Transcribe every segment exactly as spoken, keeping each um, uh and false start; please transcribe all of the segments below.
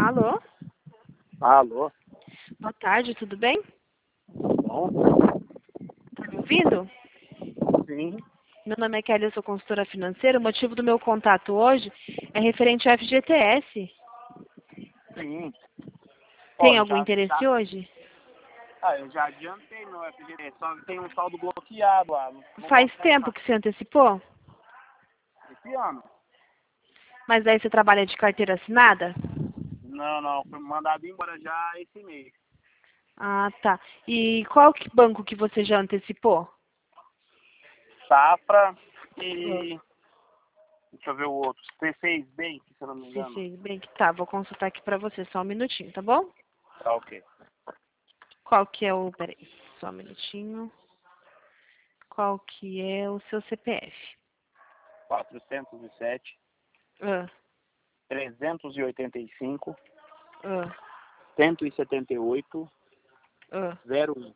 Alô? Alô? Boa tarde, tudo bem? Bom? Tá me ouvindo? Sim. Meu nome é Kelly, eu sou consultora financeira. O motivo do meu contato hoje é referente ao F G T S. Sim. Tem Ó, algum já, interesse já, hoje? ah, eu já adiantei meu F G T, só que tem um saldo bloqueado lá. Não, não Faz consegue tempo fazer que você antecipou? esse ano. Mas aí você trabalha de carteira assinada? Não, não, foi mandado embora já esse mês. Ah, tá. E qual que banco que você já antecipou? Safra Ah, e... Deixa eu ver o outro. C seis Bank, se eu não me C engano. seis Bank. Tá, vou consultar aqui pra você, só um minutinho, tá bom? Tá ok. Qual que é o... Peraí, só um minutinho. Qual que é o seu C P F? quatrocentos e sete, Ah, trezentos e oitenta e cinco, ah, cento e setenta e oito, ah. zero um.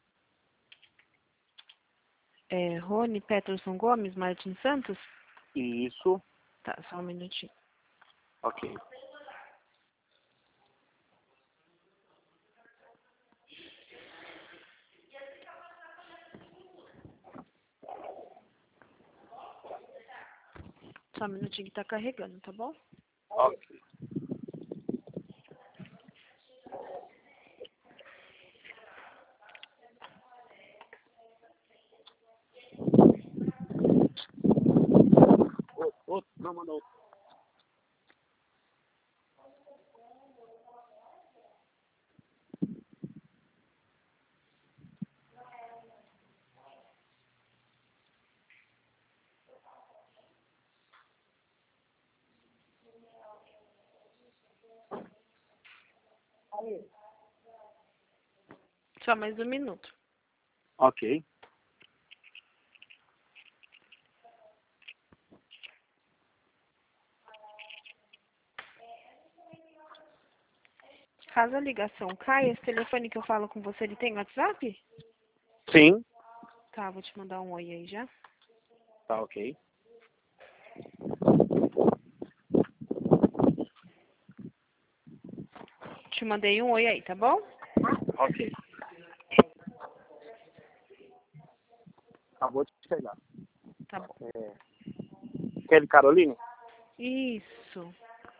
É Rony Peterson Gomes Martins Santos? Isso. Tá, só um minutinho. Ok. Só um minutinho que tá carregando, tá bom? Ok. Outro, outro. Não, manda outro. Só mais um minuto. Ok. Caso a ligação caia, esse telefone que eu falo com você, ele tem WhatsApp? Sim. Tá, vou te mandar um oi aí já. Tá ok. Te mandei um oi aí, tá bom? Ok. Acabou de chegar. Tá bom. É... Kelly Caroline? Isso.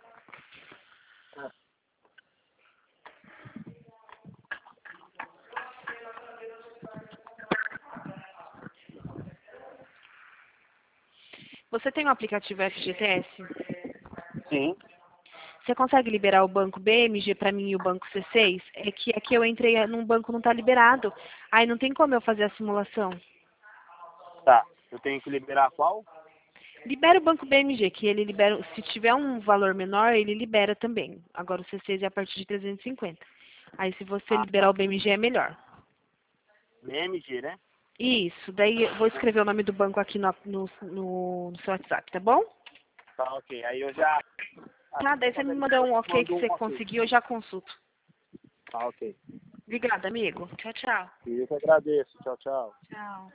Você tem o aplicativo F G T S? Sim. Você consegue liberar o banco B M G pra mim e o banco C seis? É que aqui eu entrei num banco não tá liberado. Aí não tem como eu fazer a simulação. Tá. Eu tenho que liberar qual? Libera o banco B M G, que ele libera, se tiver um valor menor, ele libera também. Agora o C seis é a partir de trezentos e cinquenta. Aí se você Ah, liberar tá. o B M G é melhor. B M G, né? Isso, daí eu vou escrever o nome do banco aqui no, no, no, no seu WhatsApp, tá bom? Tá ok. Aí eu já... Tá, Assim que daí eu você me fazer manda isso, eu um te ok mando que um você ok. conseguiu, eu já consulto. Tá ok. Obrigada, amigo. Tchau, tchau. E eu que agradeço. Tchau, tchau. Tchau.